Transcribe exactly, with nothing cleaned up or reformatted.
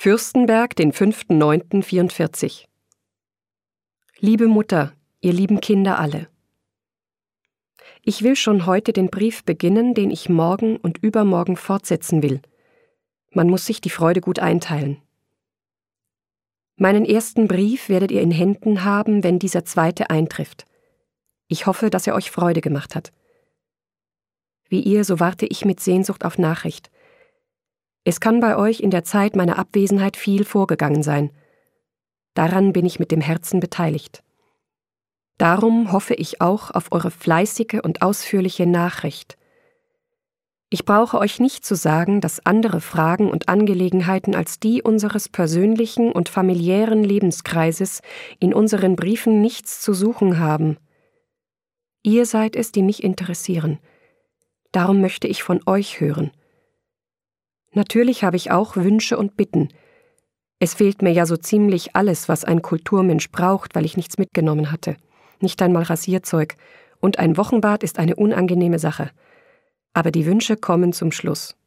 Fürstenberg, den fünften neunten vierundvierzig. Liebe Mutter, ihr lieben Kinder alle. Ich will schon heute den Brief beginnen, den ich morgen und übermorgen fortsetzen will. Man muss sich die Freude gut einteilen. Meinen ersten Brief werdet ihr in Händen haben, wenn dieser zweite eintrifft. Ich hoffe, dass er euch Freude gemacht hat. Wie ihr, so warte ich mit Sehnsucht auf Nachricht. Es kann bei euch in der Zeit meiner Abwesenheit viel vorgegangen sein. Daran bin ich mit dem Herzen beteiligt. Darum hoffe ich auch auf eure fleißige und ausführliche Nachricht. Ich brauche euch nicht zu sagen, dass andere Fragen und Angelegenheiten als die unseres persönlichen und familiären Lebenskreises in unseren Briefen nichts zu suchen haben. Ihr seid es, die mich interessieren. Darum möchte ich von euch hören. Natürlich habe ich auch Wünsche und Bitten. Es fehlt mir ja so ziemlich alles, was ein Kulturmensch braucht, weil ich nichts mitgenommen hatte. Nicht einmal Rasierzeug. Und ein Wochenbad ist eine unangenehme Sache. Aber die Wünsche kommen zum Schluss.